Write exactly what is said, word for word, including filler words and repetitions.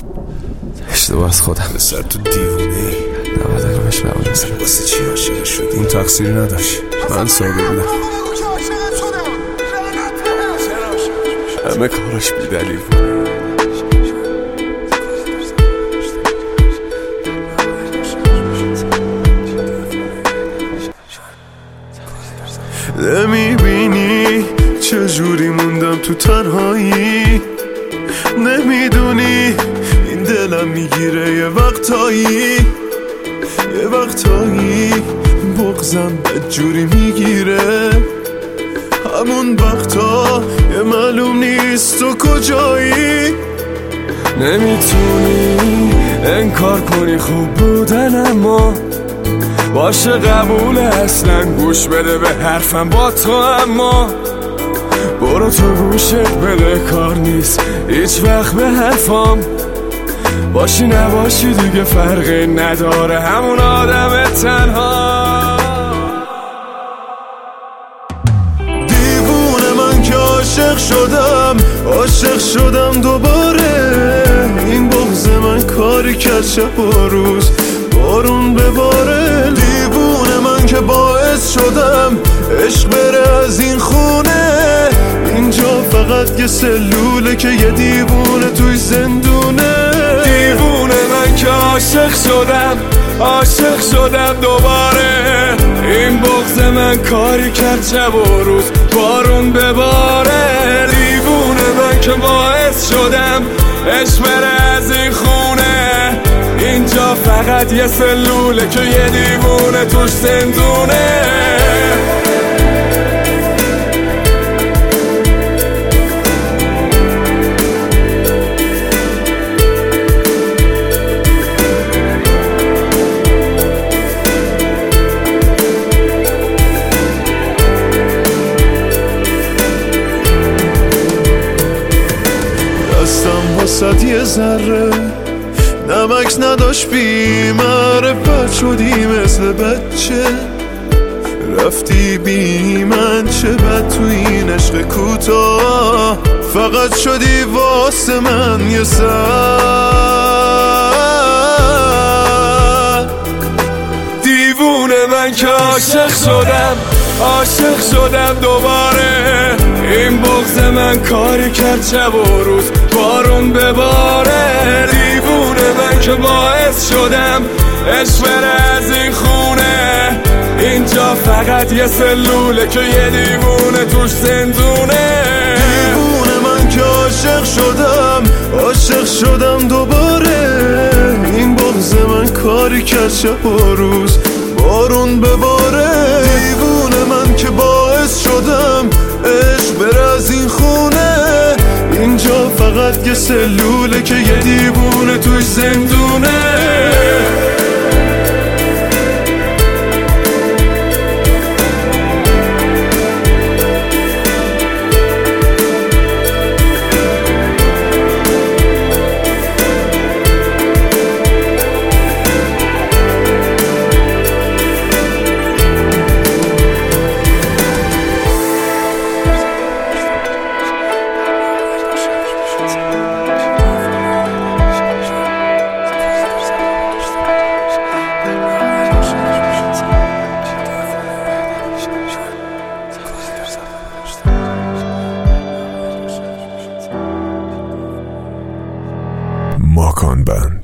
اشتباه از خودم. پسر تو دیوونه ای. نباید روش بمونستم. واسه چی عاشق شدی؟ اون تقصیری نداشت، من ساده بودم. همه کاراش بی دلیل بود. نمیبینی چجوری موندم تو تنهایی؟ نمیدونی این دلم میگیره یه وقتایی، یه وقتایی بغزم بدجوری میگیره. همون وقتا یه معلوم نیست تو کجایی. نمیتونی انکار کنی خوب بودن، اما باشه قبوله، اصلا گوش بده به حرفم با تو. اما برو تو گوشت بده، کار نیست هیچ وقت به حرفام. باشی نباشی دیگه فرقی نداره، همون آدم تنها. دیوونه من که عاشق شدم، عاشق شدم دوباره. این بغض من کاری کرد شب و روز بارون بباره. دیوونه من که باعث شدم عشق بره از این خونه. اینجا فقط یه سلوله که یه دیوونه توی زندونه. دیوونه من که عاشق شدم، عاشق شدم دوباره. این بغض من کاری کرد شب و روز بارون بباره. دیوونه من که باعث شدم عشق بره از این خونه. اینجا فقط یه سلوله که یه دیوونه توش زندونه. دستم واسد یه ذره نمک نداشت، بی معرفت شدی مثل بچه. رفتی بی من، چه بد تو این عشق کوتاه. فقط شدی واسه من یه سر. دیوونه من که عاشق شدم، عاشق شدم دوباره. این بغض من کاری کرد شب و روز بارون بباره. دیوونه من که باعث شدم عشق بره از این خونه. اینجا فقط یه سلوله که یه دیوونه توش زندونه. دیوونه من که عاشق شدم، عاشق شدم دوباره. این بغض من کاری کرد شب و روز بارون بباره. دیوونه من که باعث شدم عشق بره از این خونه. اینجا فقط یه سلوله که یه دیوونه توش زندونه. ماکان بند.